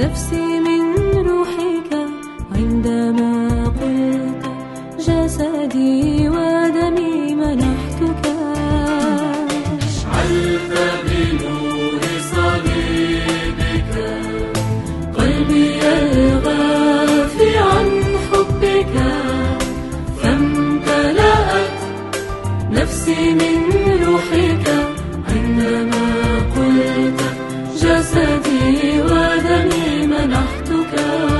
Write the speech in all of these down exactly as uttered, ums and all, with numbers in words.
نفسي من روحك عندما قلت جسدي ودمي منحتك. أشعلت بنور صليبك قلبي الغافي عن حبك، فامتلأت نفسي من روحك عندما قلت جسدي ودمي منحتك.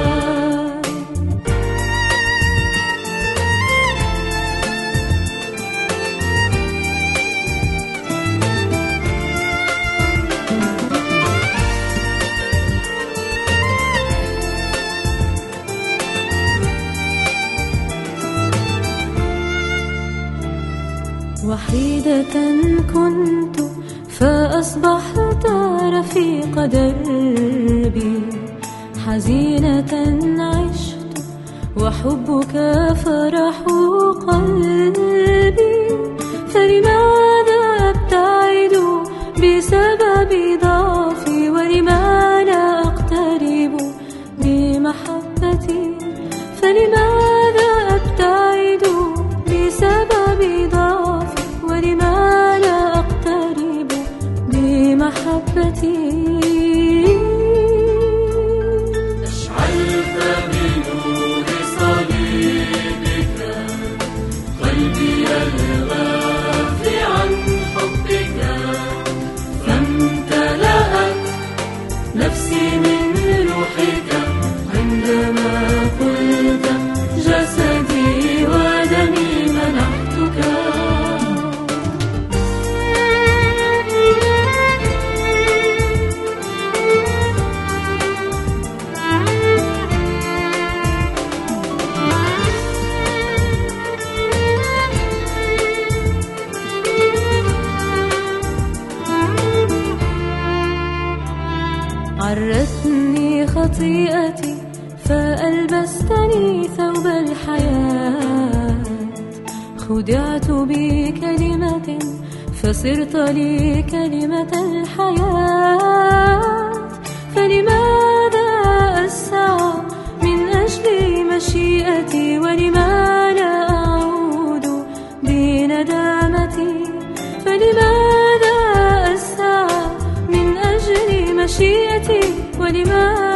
وحيدة كنت فأصبحت رفيق دربي، حزينة عشت وحبك فرح قلبي، فلماذا أبتعد بسبب ضعفي، ولما لا أقترب بمحبتي، فلماذا أبتعد بسبب ضعفي، ولما لا أقترب بمحبتي. أشعلت بنور صليبك قلبي الغافي عن حبك، فامتلأت نفسي من روحك عندما قلت جسدي ودمي منحتك. عرتني خطيئتي فألبستني ثوب الحياة، خدعت بكلمة فصرت لي كلمة الحياة، فلماذا أسعى من أجل مشيئتي، ولما لا أعود بندامتي، فلماذا أسعى من أجل مشيئتي، ولما